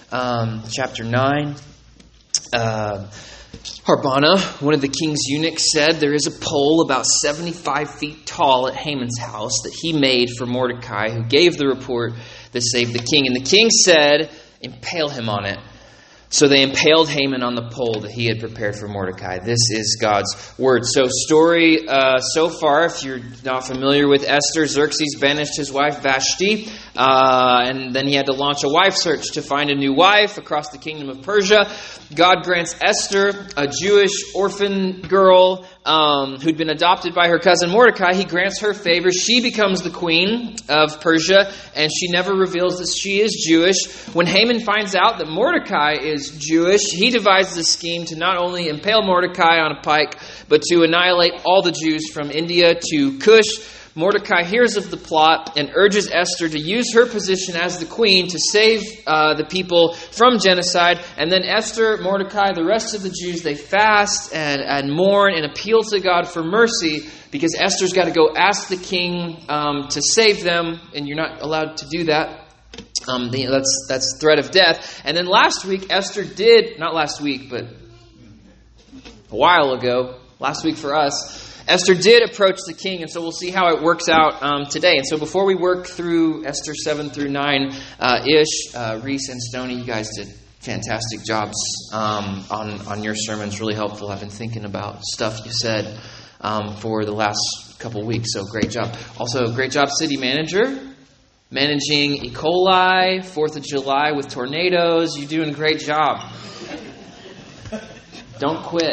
chapter 9. Harbana, one of the king's eunuchs, said, "There is a pole about 75 feet tall at Haman's house that he made for Mordecai, who gave the report that saved the king." And the king said, "Impale him on it." So they impaled Haman on the pole that he had prepared for Mordecai. This is God's word. So story so far, if you're not familiar with Esther, Xerxes banished his wife Vashti. And then he had to launch a wife search to find a new wife across the kingdom of Persia. God grants Esther, a Jewish orphan girl who'd been adopted by her cousin Mordecai. He grants her favor. She becomes the queen of Persia, and she never reveals that she is Jewish. When Haman finds out that Mordecai is Jewish, he devises a scheme to not only impale Mordecai on a pike, but to annihilate all the Jews from India to Cush. Mordecai hears of the plot and urges Esther to use her position as the queen to save the people from genocide. And then Esther, Mordecai, the rest of the Jews, they fast and mourn and appeal to God for mercy, because Esther's got to go ask the king to save them, and you're not allowed to do that. That's threat of death. And then last week, Esther did, not last week, but a while ago, last week for us, Esther did approach the king, and so we'll see how it works out today. And so before we work through Esther 7 through 9-ish, Reese and Stoney, you guys did fantastic jobs on your sermons, really helpful. I've been thinking about stuff you said for the last couple weeks, so great job. Also, great job, city manager, managing E. coli, 4th of July with tornadoes. You're doing a great job. Don't quit.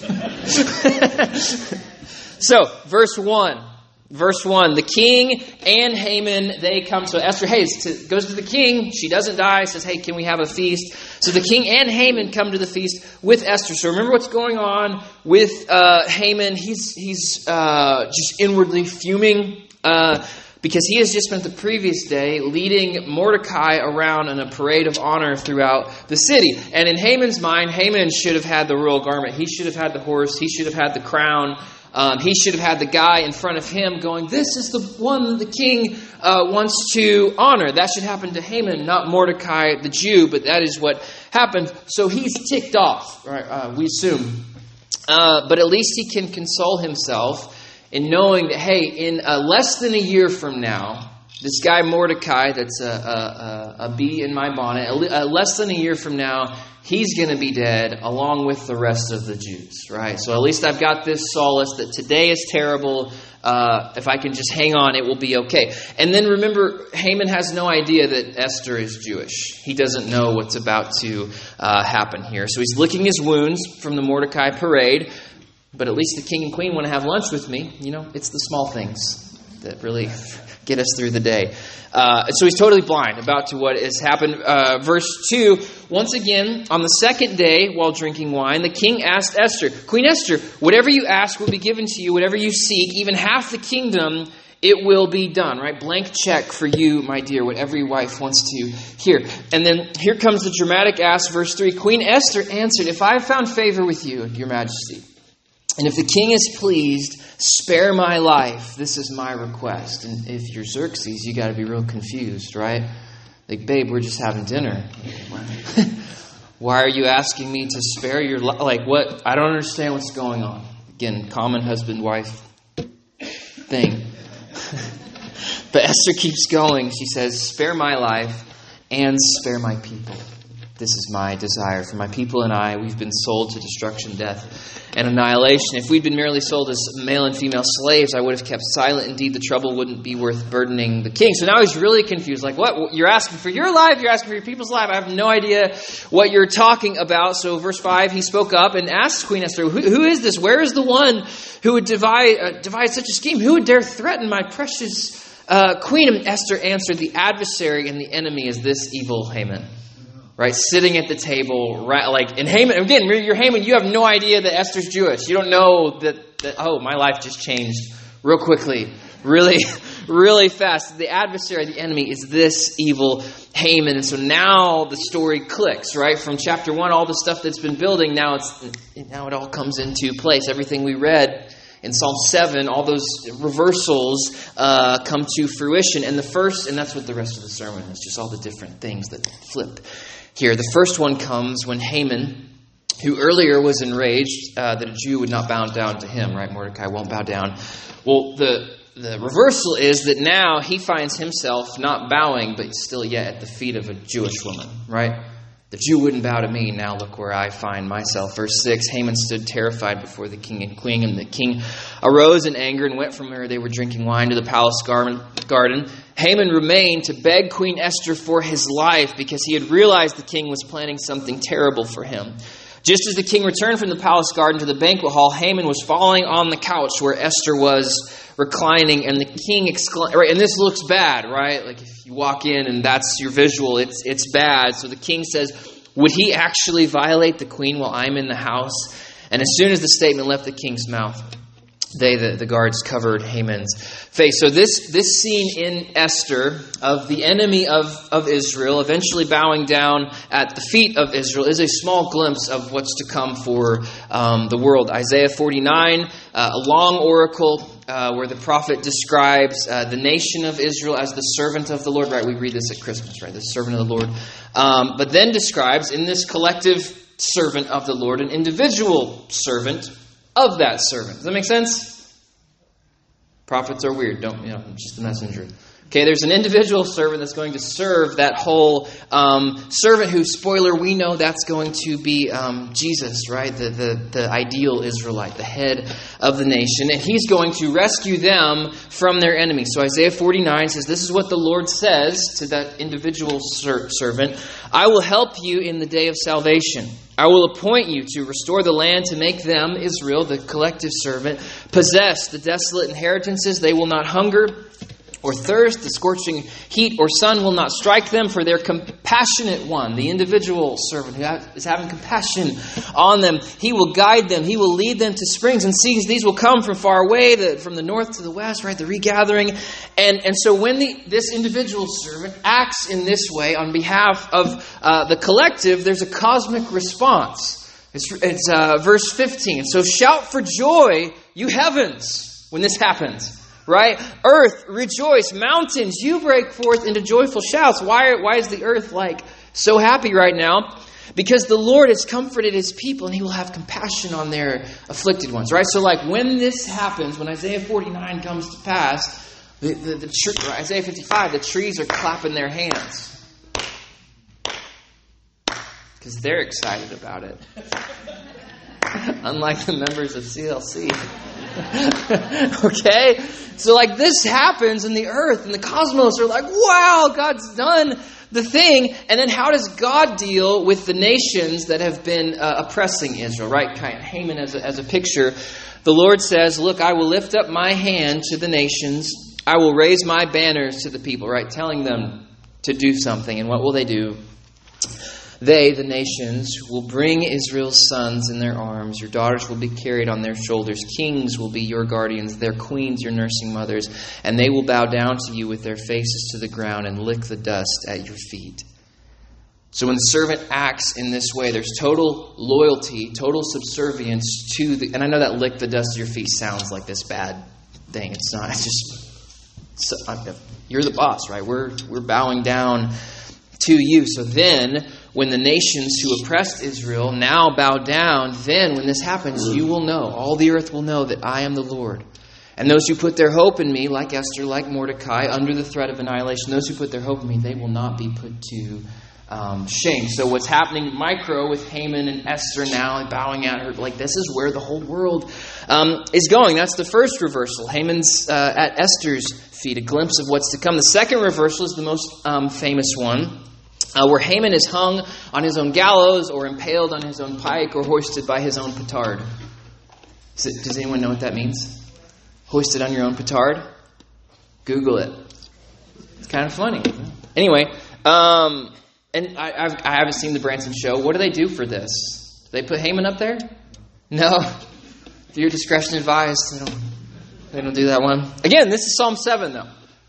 So, verse 1. The king and Haman, they come. So Esther goes to the king. She doesn't die. Says, "Hey, can we have a feast?" So the king and Haman come to the feast with Esther. So remember what's going on with Haman. He's just inwardly fuming because he has just spent the previous day leading Mordecai around in a parade of honor throughout the city. And in Haman's mind, Haman should have had the royal garment. He should have had the horse. He should have had the crown. He should have had the guy in front of him going, "This is the one the king wants to honor." That should happen to Haman, not Mordecai the Jew, but that is what happened. So he's ticked off, right? We assume. But at least he can console himself in knowing that, hey, in less than a year from now, this guy Mordecai, that's a bee in my bonnet, less than a year from now, he's going to be dead along with the rest of the Jews, right? So at least I've got this solace that today is terrible. If I can just hang on, it will be okay. And then remember, Haman has no idea that Esther is Jewish. He doesn't know what's about to happen here. So he's licking his wounds from the Mordecai parade. But at least the king and queen want to have lunch with me. You know, it's the small things that really get us through the day. So he's totally blind about to what has happened. Verse 2, once again, on the second day, while drinking wine, the king asked Esther, "Queen Esther, whatever you ask will be given to you, whatever you seek, even half the kingdom, it will be done." Right? Blank check for you, my dear, what every wife wants to hear. And then here comes the dramatic ask, verse 3. Queen Esther answered, "If I have found favor with you, your majesty, and if the king is pleased, spare my life. This is my request." And if you're Xerxes, you got to be real confused, right? Like, "Babe, we're just having dinner. Why are you asking me to spare your life? Like, what? I don't understand what's going on." Again, common husband-wife thing. But Esther keeps going. She says, "Spare my life and spare my people. This is my desire. For my people and I, we've been sold to destruction, death, and annihilation. If we'd been merely sold as male and female slaves, I would have kept silent. Indeed, the trouble wouldn't be worth burdening the king." So now he's really confused. Like, what? You're asking for your life? You're asking for your people's life? I have no idea what you're talking about. So verse 5, he spoke up and asked Queen Esther, who is this? Where is the one who would devise such a scheme? Who would dare threaten my precious queen? And Esther answered, "The adversary and the enemy is this evil Haman." Right, sitting at the table, right? Like, and Haman, again, you're Haman, you have no idea that Esther's Jewish. You don't know that, oh, my life just changed real quickly, really, really fast. The adversary, the enemy, is this evil Haman. And so now the story clicks, right? From chapter 1, all the stuff that's been building, now it all comes into place. Everything we read in Psalm 7, all those reversals come to fruition. And that's what the rest of the sermon is, just all the different things that flip here. The first one comes when Haman, who earlier was enraged that a Jew would not bow down to him, right? Mordecai won't bow down. Well, the reversal is that now he finds himself not bowing, but still yet at the feet of a Jewish woman, right? The Jew wouldn't bow to me. Now look where I find myself. Verse 6, Haman stood terrified before the king and queen, and the king arose in anger and went from where they were drinking wine to the palace garden. Haman remained to beg Queen Esther for his life because he had realized the king was planning something terrible for him. Just as the king returned from the palace garden to the banquet hall, Haman was falling on the couch where Esther was reclining, and the king exclaimed, right, and this looks bad, right? Like if you walk in and that's your visual, it's bad. So the king says, would he actually violate the queen while I'm in the house? And as soon as the statement left the king's mouth, the guards covered Haman's face. So this scene in Esther of the enemy of Israel eventually bowing down at the feet of Israel is a small glimpse of what's to come for the world. Isaiah 49, a long oracle where the prophet describes the nation of Israel as the servant of the Lord. Right, we read this at Christmas, right? The servant of the Lord. But then describes in this collective servant of the Lord an individual servant of that servant. Does that make sense? Prophets are weird, I'm just a messenger. Okay, there's an individual servant that's going to serve that whole servant who, spoiler, we know that's going to be Jesus, right? The ideal Israelite, the head of the nation. And he's going to rescue them from their enemies. So Isaiah 49 says, this is what the Lord says to that individual servant. I will help you in the day of salvation. I will appoint you to restore the land, to make them, Israel, the collective servant, possess the desolate inheritances. They will not hunger or thirst. The scorching heat or sun will not strike them, for their compassionate one, the individual servant who is having compassion on them, he will guide them. He will lead them to springs and seas. These will come from far away, from the north to the west, right? The regathering. And so when this individual servant acts in this way on behalf of the collective, there's a cosmic response. It's verse 15. So shout for joy, you heavens, when this happens. Right? Earth, rejoice. Mountains, you break forth into joyful shouts. Why is the earth so happy right now? Because the Lord has comforted his people and he will have compassion on their afflicted ones. Right? So when this happens, when Isaiah 49 comes to pass, Isaiah 55, the trees are clapping their hands. Because they're excited about it. Unlike the members of CLC. Okay? So this happens in the earth and the cosmos are like, wow, God's done the thing. And then how does God deal with the nations that have been oppressing Israel, right? Haman as a picture. The Lord says, look, I will lift up my hand to the nations. I will raise my banners to the people, right? Telling them to do something. And what will they do? They, the nations, will bring Israel's sons in their arms. Your daughters will be carried on their shoulders. Kings will be your guardians. Their queens your nursing mothers. And they will bow down to you with their faces to the ground and lick the dust at your feet. So when the servant acts in this way, there's total loyalty, total subservience to the... And I know that lick the dust at your feet sounds like this bad thing. It's not. It's just... you're the boss, right? We're bowing down to you. So then, when the nations who oppressed Israel now bow down, then when this happens, you will know, all the earth will know that I am the Lord. And those who put their hope in me, like Esther, like Mordecai, under the threat of annihilation, those who put their hope in me, they will not be put to shame. So what's happening micro with Haman and Esther now and bowing at her, this is where the whole world is going. That's the first reversal. Haman's at Esther's feet, a glimpse of what's to come. The second reversal is the most famous one. Where Haman is hung on his own gallows or impaled on his own pike or hoisted by his own petard. Does anyone know what that means? Hoisted on your own petard? Google it. It's kind of funny. Anyway, and I haven't seen the Branson show. What do they do for this? Do they put Haman up there? No. For your discretion advised. They don't do that one. Again, this is Psalm 7 though.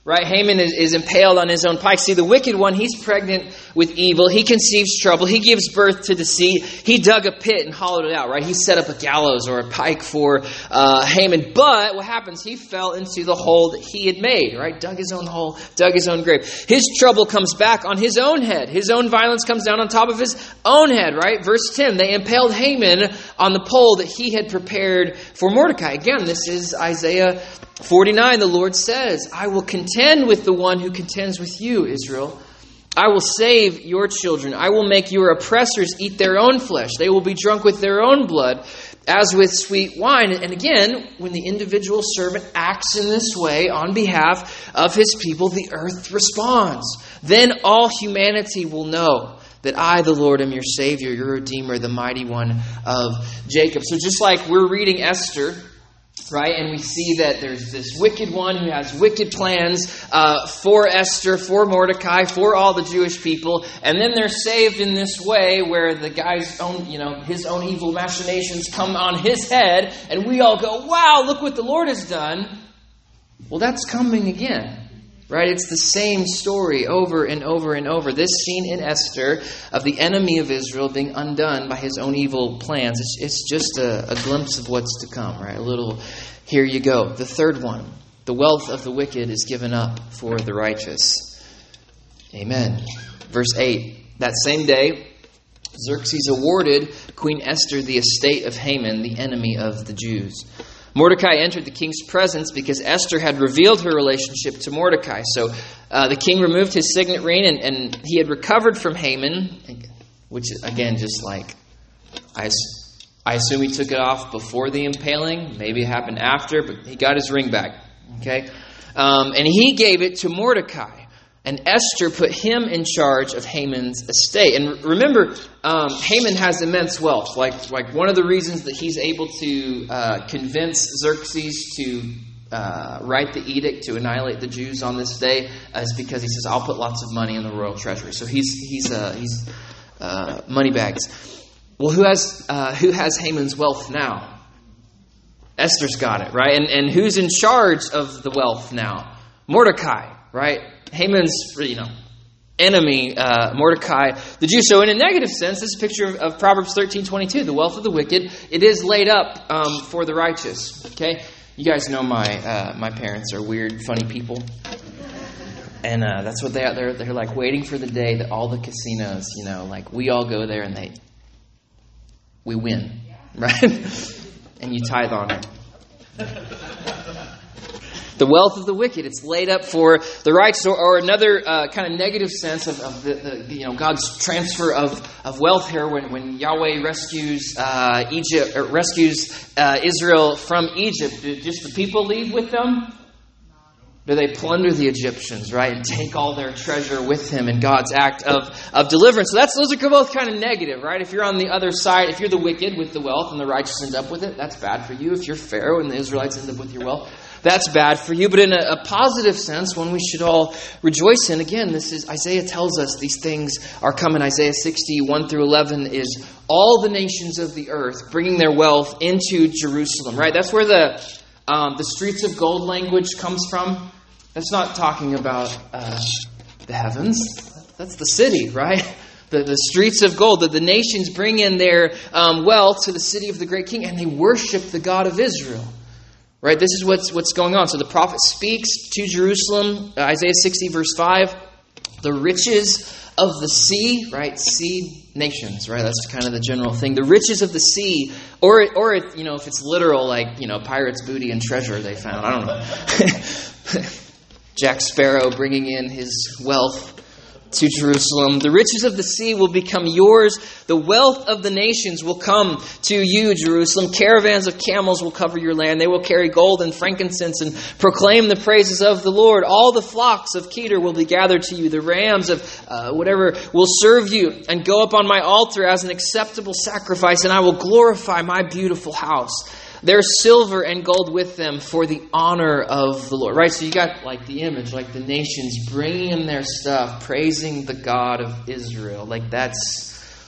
Right? Haman is impaled on his own pike. See, the wicked one, he's pregnant with evil. He conceives trouble. He gives birth to deceit. He dug a pit and hollowed it out, right? He set up a gallows or a pike for Haman. But what happens? He fell into the hole that he had made, right? Dug his own hole, dug his own grave. His trouble comes back on his own head. His own violence comes down on top of his own head, right? Verse 10, they impaled Haman on the pole that he had prepared for Mordecai. Again, this is Isaiah 49, the Lord says, I will contend with the one who contends with you, Israel. I will save your children. I will make your oppressors eat their own flesh. They will be drunk with their own blood, as with sweet wine. And again, when the individual servant acts in this way on behalf of his people, the earth responds. Then all humanity will know that I, the Lord, am your Savior, your Redeemer, the mighty one of Jacob. So just like we're reading Esther, right? And we see that there's this wicked one who has wicked plans for Esther, for Mordecai, for all the Jewish people. And then they're saved in this way where the guy's own, his own evil machinations come on his head. And we all go, wow, look what the Lord has done. Well, that's coming again. Right? It's the same story over and over and over. This scene in Esther of the enemy of Israel being undone by his own evil plans. It's just a glimpse of what's to come, right? A little, here you go. The third one. The wealth of the wicked is given up for the righteous. Amen. Verse 8. That same day, Xerxes awarded Queen Esther the estate of Haman, the enemy of the Jews. Mordecai entered the king's presence because Esther had revealed her relationship to Mordecai. So the king removed his signet ring and he had recovered from Haman, which again, just like, I assume he took it off before the impaling. Maybe it happened after, but he got his ring back. Okay, and he gave it to Mordecai. And Esther put him in charge of Haman's estate. And remember, Haman has immense wealth. Like one of the reasons that he's able to convince Xerxes to write the edict to annihilate the Jews on this day is because he says, "I'll put lots of money in the royal treasury." So he's money bags. Well, who has Haman's wealth now? Esther's got it, right? And who's in charge of the wealth now? Mordecai, right? Haman's, enemy, Mordecai, the Jew. So in a negative sense, this is a picture of Proverbs 13:22, the wealth of the wicked. It is laid up for the righteous. Okay? You guys know my parents are weird, funny people. And that's what they're like waiting for the day that all the casinos, like we all go there and we win, right? And you tithe on it. The wealth of the wicked, it's laid up for the righteous. Or another kind of negative sense of the God's transfer of wealth here when Yahweh rescues Egypt, or rescues Israel from Egypt. Do just the people leave with them? Do they plunder the Egyptians, right, and take all their treasure with him in God's act of deliverance? So those are both kind of negative, right? If you're on the other side, if you're the wicked with the wealth and the righteous end up with it, that's bad for you. If you're Pharaoh and the Israelites end up with your wealth, that's bad for you. But in a positive sense, one we should all rejoice in. Again, this is Isaiah tells us these things are coming. Isaiah 60, 1 through 11 is all the nations of the earth bringing their wealth into Jerusalem, right? That's where the streets of gold language comes from. That's not talking about the heavens. That's the city, right? The streets of gold. The nations bring in their wealth to the city of the great king, and they worship the God of Israel. Right? This is what's going on. So the prophet speaks to Jerusalem, Isaiah 60, verse 5. The riches of the sea, right? Sea nations, right? That's kind of the general thing. The riches of the sea, or if it's literal, like, pirates' booty and treasure they found. I don't know. Jack Sparrow bringing in his wealth to Jerusalem. The riches of the sea will become yours. The wealth of the nations will come to you, Jerusalem. Caravans of camels will cover your land. They will carry gold and frankincense and proclaim the praises of the Lord. All the flocks of Kedar will be gathered to you. The rams of whatever will serve you and go up on my altar as an acceptable sacrifice, and I will glorify my beautiful house. There's silver and gold with them for the honor of the Lord. Right? So you got like the image, like the nations bringing in their stuff, praising the God of Israel. Like that's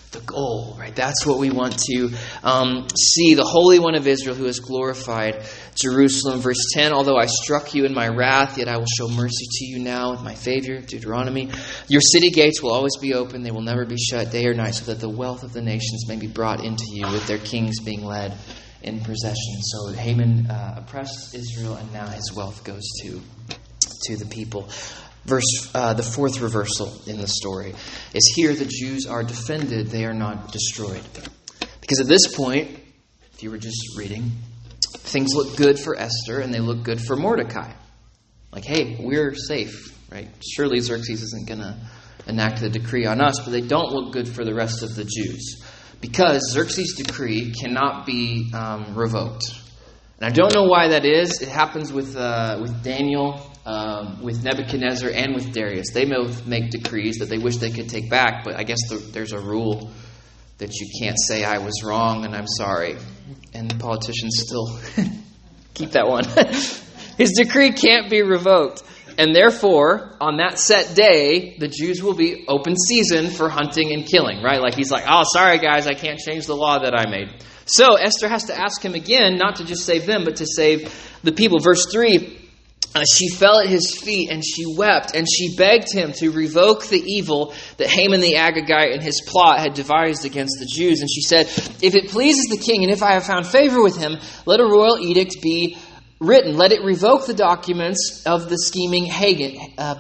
the goal, right? That's what we want to see. The Holy One of Israel who has glorified Jerusalem. Verse 10, although I struck you in my wrath, yet I will show mercy to you now with my favor. Deuteronomy. Your city gates will always be open. They will never be shut day or night, so that the wealth of the nations may be brought into you, with their kings being led in possession. So Haman oppressed Israel, and now his wealth goes to the people. The fourth reversal in the story is here the Jews are defended, they are not destroyed. Because at this point, if you were just reading, things look good for Esther and they look good for Mordecai. Like, hey, we're safe, right? Surely Xerxes isn't going to enact the decree on us, but they don't look good for the rest of the Jews. Because Xerxes' decree cannot be revoked. And I don't know why that is. It happens with Daniel, with Nebuchadnezzar, and with Darius. They make decrees that they wish they could take back, but I guess there's a rule that you can't say I was wrong and I'm sorry. And the politicians still keep that one. His decree can't be revoked. And therefore, on that set day, the Jews will be open season for hunting and killing, right? Like he's like, oh, sorry guys, I can't change the law that I made. So Esther has to ask him again, not to just save them, but to save the people. Verse 3, she fell at his feet and she wept and she begged him to revoke the evil that Haman the Agagite and his plot had devised against the Jews. And she said, if it pleases the king and if I have found favor with him, let a royal edict be written. Let it revoke the documents of the scheming Hagan,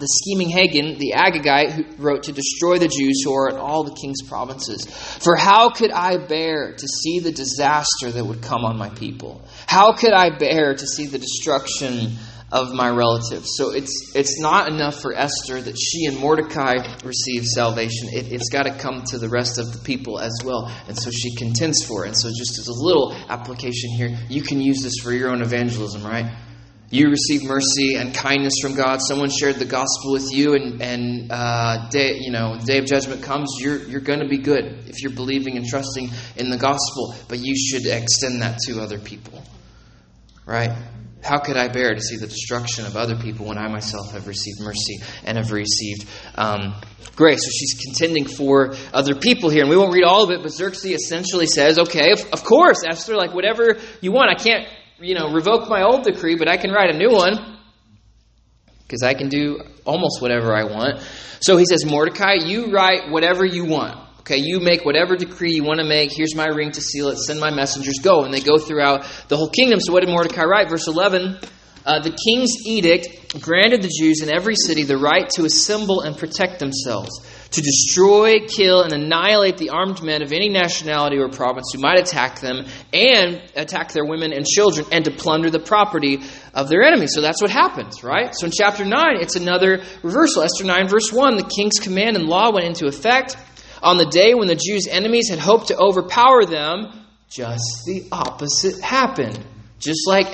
the Agagite, who wrote to destroy the Jews who are in all the king's provinces. For how could I bear to see the disaster that would come on my people? How could I bear to see the destruction of my relatives? So it's not enough for Esther that she and Mordecai receive salvation. It's got to come to the rest of the people as well. And so she contends for it. And so just as a little application here, you can use this for your own evangelism, right? You receive mercy and kindness from God. Someone shared the gospel with you, and day of judgment comes. You're going to be good if you're believing and trusting in the gospel. But you should extend that to other people, right? How could I bear to see the destruction of other people when I myself have received mercy and have received grace? So she's contending for other people here. And we won't read all of it, but Xerxes essentially says, okay, of course, Esther, like whatever you want. I can't, revoke my old decree, but I can write a new one because I can do almost whatever I want. So he says, Mordecai, you write whatever you want. Okay, you make whatever decree you want to make. Here's my ring to seal it. Send my messengers. Go. And they go throughout the whole kingdom. So what did Mordecai write? Verse 11, the king's edict granted the Jews in every city the right to assemble and protect themselves, to destroy, kill, and annihilate the armed men of any nationality or province who might attack them, and attack their women and children, and to plunder the property of their enemies. So that's what happens, right? So in chapter 9, it's another reversal. Esther 9, verse 1, the king's command and law went into effect. On the day when the Jews' enemies had hoped to overpower them, just the opposite happened. Just like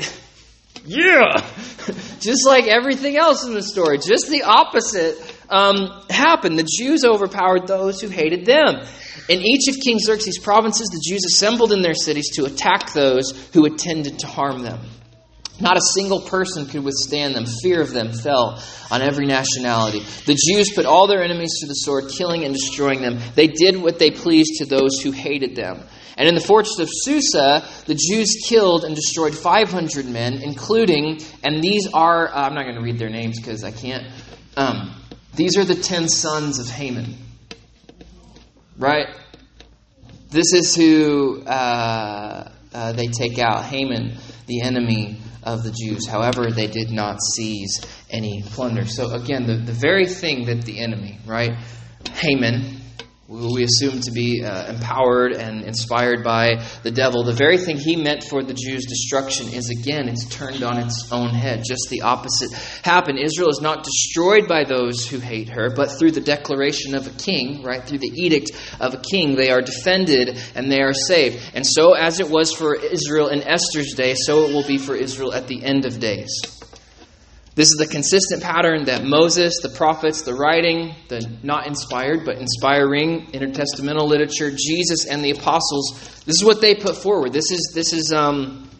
just like everything else in the story. Just the opposite happened. The Jews overpowered those who hated them. In each of King Xerxes' provinces, the Jews assembled in their cities to attack those who intended to harm them. Not a single person could withstand them. Fear of them fell on every nationality. The Jews put all their enemies to the sword, killing and destroying them. They did what they pleased to those who hated them. And in the fortress of Susa, the Jews killed and destroyed 500 men, including, and these are, I'm not going to read their names because I can't. These are the 10 sons of Haman. Right? This is who they take out. Haman, the enemy of the Jews. However, they did not seize any plunder. So again, the very thing that the enemy, right? Haman, who we assume to be empowered and inspired by the devil, the very thing he meant for the Jews' destruction is, again, it's turned on its own head. Just the opposite happened. Israel is not destroyed by those who hate her, but through the declaration of a king, right? Through the edict of a king, they are defended and they are saved. And so as it was for Israel in Esther's day, so it will be for Israel at the end of days. This is the consistent pattern that Moses, the prophets, the writing, the not inspired but inspiring intertestamental literature, Jesus and the apostles, this is what they put forward. This is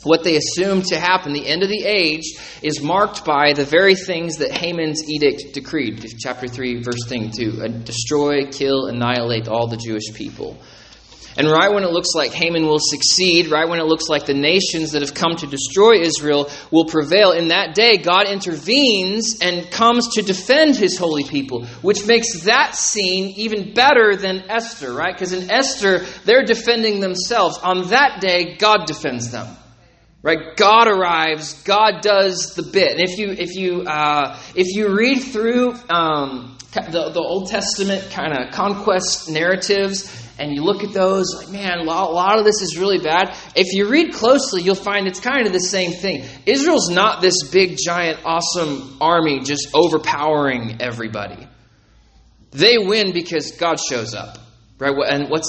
what they assume to happen, the end of the age, is marked by the very things that Haman's edict decreed. Chapter 3, verse 2, destroy, kill, annihilate all the Jewish people. And right when it looks like Haman will succeed, right when it looks like the nations that have come to destroy Israel will prevail, in that day God intervenes and comes to defend his holy people, which makes that scene even better than Esther, right? Because in Esther, they're defending themselves. On that day, God defends them. Right? God arrives. God does the bit. And if you read through the Old Testament kind of conquest narratives, and you look at those, like, man, a lot of this is really bad. If you read closely, you'll find it's kind of the same thing. Israel's not this big, giant, awesome army just overpowering everybody. They win because God shows up, right? And what's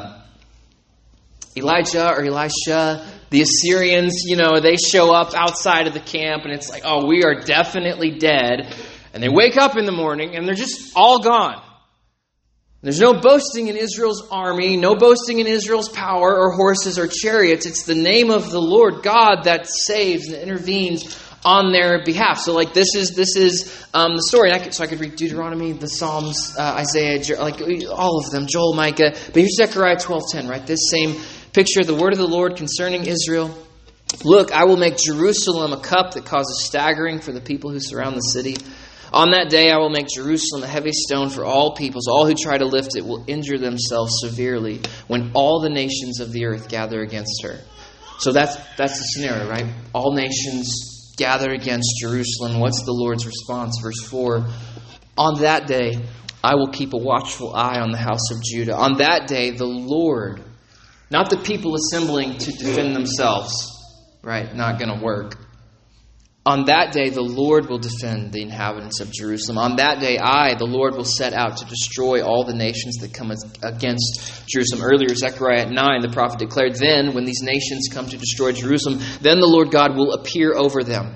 Elijah or Elisha? The Assyrians, they show up outside of the camp, and it's like, oh, we are definitely dead. And they wake up in the morning, and they're just all gone. There's no boasting in Israel's army, no boasting in Israel's power or horses or chariots. It's the name of the Lord God that saves and intervenes on their behalf. So, this is the story. So I could read Deuteronomy, the Psalms, Isaiah, all of them, Joel, Micah. But here's Zechariah 12:10, right? This same picture, the word of the Lord concerning Israel. Look, I will make Jerusalem a cup that causes staggering for the people who surround the city. On that day, I will make Jerusalem a heavy stone for all peoples. All who try to lift it will injure themselves severely when all the nations of the earth gather against her. So that's the scenario, right? All nations gather against Jerusalem. What's the Lord's response? Verse 4, on that day, I will keep a watchful eye on the house of Judah. On that day, the Lord, not the people assembling to defend themselves, right? Not going to work. On that day, the Lord will defend the inhabitants of Jerusalem. On that day, I, the Lord, will set out to destroy all the nations that come against Jerusalem. Earlier, Zechariah 9, the prophet declared, then, when these nations come to destroy Jerusalem, then the Lord God will appear over them.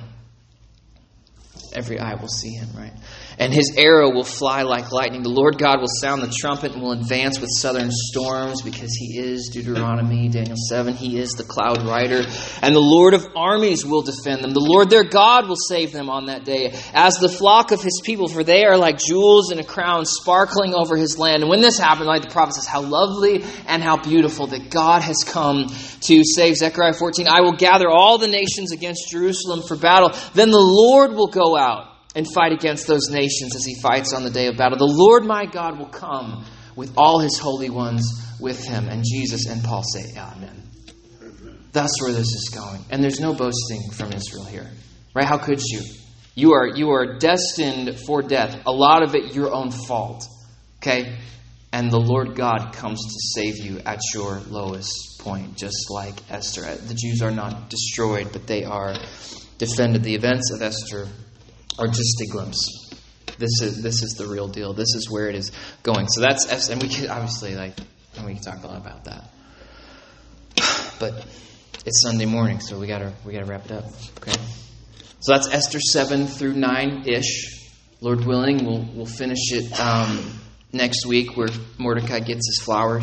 Every eye will see him, right? And his arrow will fly like lightning. The Lord God will sound the trumpet and will advance with southern storms, because he is, Deuteronomy, Daniel 7, he is the cloud rider. And the Lord of armies will defend them. The Lord their God will save them on that day, as the flock of his people, for they are like jewels in a crown sparkling over his land. And when this happened, like the prophet says, how lovely and how beautiful that God has come to save. Zechariah 14, I will gather all the nations against Jerusalem for battle. Then the Lord will go out and fight against those nations as he fights on the day of battle. The Lord my God will come with all his holy ones with him. And Jesus and Paul say, amen. That's where this is going. And there's no boasting from Israel here. Right? How could you? You are destined for death. A lot of it your own fault. Okay? And the Lord God comes to save you at your lowest point, just like Esther. The Jews are not destroyed, but they are defended. The events of Esther are just a glimpse. This is the real deal. This is where it is going. So that's, and we can obviously we can talk a lot about that. But it's Sunday morning, so we gotta wrap it up. Okay. So that's Esther 7 through 9-ish. Lord willing, we'll finish it next week, where Mordecai gets his flowers.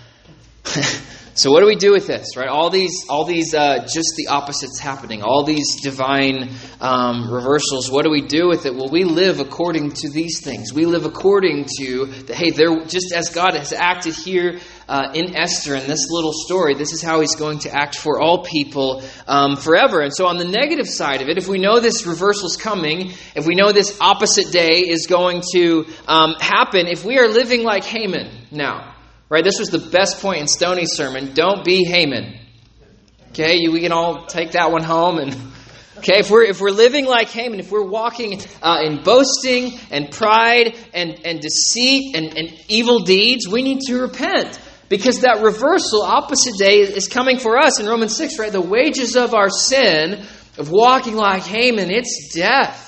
So what do we do with this, right? All these, just the opposites happening. All these divine reversals. What do we do with it? Well, we live according to these things. We live according to they're just as God has acted here in Esther in this little story. This is how He's going to act for all people forever. And so, on the negative side of it, if we know this reversal is coming, if we know this opposite day is going to happen, if we are living like Haman now. Right, this was the best point in Stoney's sermon. Don't be Haman. Okay, we can all take that one home. And okay, if we're living like Haman, if we're walking in boasting and pride and deceit and evil deeds, we need to repent, because that reversal, opposite day, is coming for us in Romans 6. Right, the wages of our sin, of walking like Haman, it's death.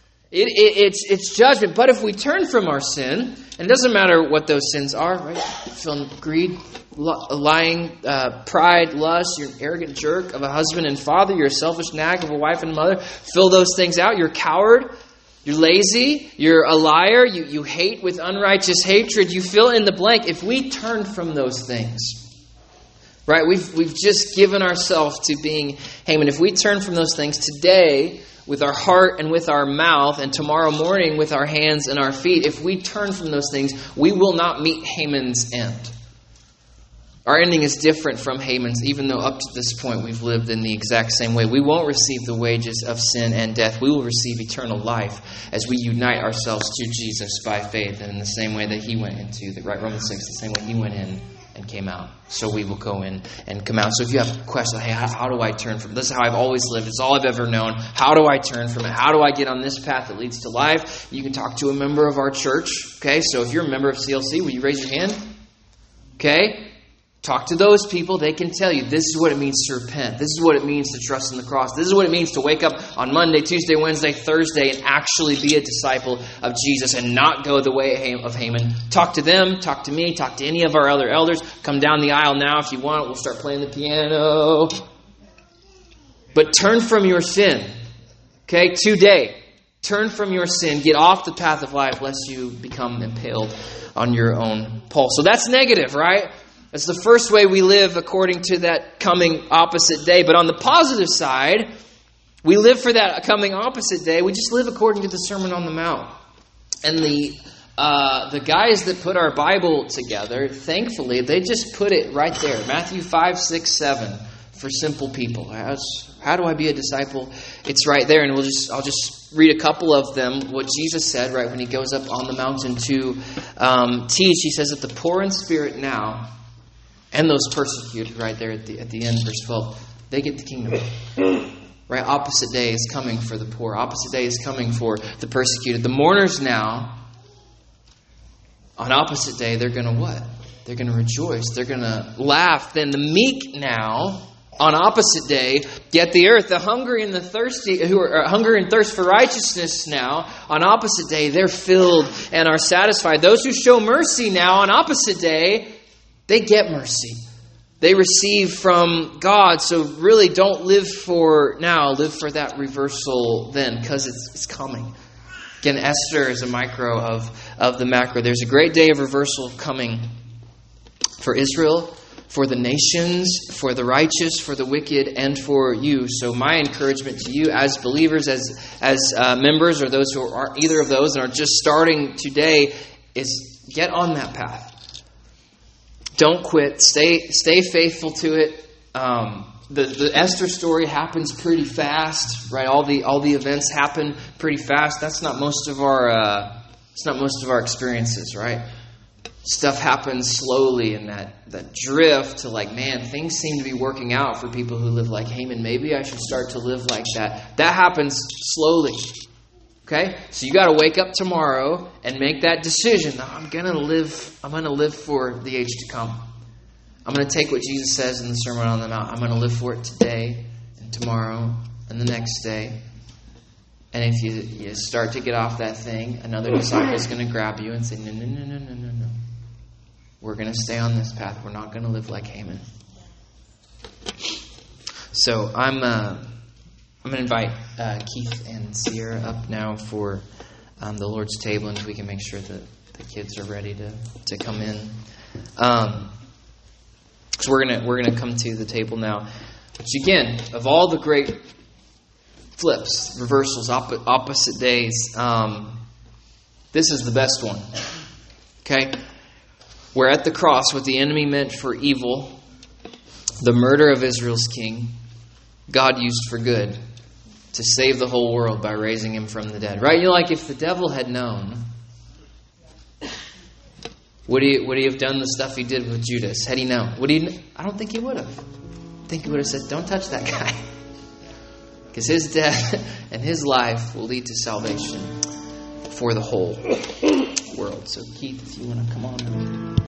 It's judgment. But if we turn from our sin, and it doesn't matter what those sins are, right? Feeling greed, lying, pride, lust, you're an arrogant jerk of a husband and father, you're a selfish nag of a wife and mother. Fill those things out. You're a coward. You're lazy. You're a liar. You hate with unrighteous hatred. You fill in the blank. If we turn from those things, Right? We've just given ourselves to being Haman. If we turn from those things today with our heart and with our mouth, and tomorrow morning with our hands and our feet, if we turn from those things, we will not meet Haman's end. Our ending is different from Haman's, even though up to this point we've lived in the exact same way. We won't receive the wages of sin and death. We will receive eternal life as we unite ourselves to Jesus by faith. And in the same way that He went into, right, Romans 6, the same way He went in and came out, so we will go in and come out. So if you have questions, hey, how do I turn from this? Is how I've always lived. It's all I've ever known. How do I turn from it? How do I get on this path that leads to life? You can talk to a member of our church. Okay, so if you're a member of CLC, will you raise your hand? Okay. Talk to those people. They can tell you this is what it means to repent. This is what it means to trust in the cross. This is what it means to wake up on Monday, Tuesday, Wednesday, Thursday and actually be a disciple of Jesus and not go the way of Haman. Talk to them. Talk to me. Talk to any of our other elders. Come down the aisle now if you want. We'll start playing the piano. But turn from your sin. Okay? Today. Turn from your sin. Get off the path of life lest you become impaled on your own pole. So that's negative, right? That's the first way we live according to that coming opposite day. But on the positive side, we live for that coming opposite day. We just live according to the Sermon on the Mount. And the guys that put our Bible together, thankfully, they just put it right there. Matthew 5, 6, 7 for simple people. How do I be a disciple? It's right there. And I'll just read a couple of them. What Jesus said, right, when He goes up on the mountain to teach. He says that the poor in spirit now, and those persecuted, right there at the end, verse 12, they get the kingdom. Right? Opposite day is coming for the poor. Opposite day is coming for the persecuted. The mourners now, on opposite day, they're going to what? They're going to rejoice. They're going to laugh. Then the meek now, on opposite day, get the earth. The hungry and the thirsty, who are hungry and thirst for righteousness now, on opposite day, they're filled and are satisfied. Those who show mercy now, on opposite day, they get mercy. They receive from God. So really don't live for now. Live for that reversal then, because it's coming. Again, Esther is a micro of the macro. There's a great day of reversal coming for Israel, for the nations, for the righteous, for the wicked, and for you. So my encouragement to you as believers, as members, or those who aren't either of those and are just starting today, is get on that path. Don't quit. Stay faithful to it. The Esther story happens pretty fast, right? All the events happen pretty fast. That's not most of our experiences, right? Stuff happens slowly, and that drift to like, man, things seem to be working out for people who live like Haman. Maybe I should start to live like that. That happens slowly. Okay? So you got to wake up tomorrow and make that decision. I'm going to live for the age to come. I'm going to take what Jesus says in the Sermon on the Mount. I'm going to live for it today and tomorrow and the next day. And if you start to get off that thing, another disciple is going to grab you and say, no. We're going to stay on this path. We're not going to live like Haman. So I'm going to invite Keith and Sierra up now for the Lord's table, and we can make sure that the kids are ready to come in. So we're gonna come to the table now. Which again, of all the great flips, reversals, opposite days, this is the best one. Okay, where at the cross, what the enemy meant for evil, the murder of Israel's king, God used for good, to save the whole world by raising Him from the dead. Right? You're like, if the devil had known, would he have done the stuff he did with Judas? Had he known? I don't think he would have. I think he would have said, don't touch that guy. Because his death and his life will lead to salvation for the whole world. So Keith, if you want to come on.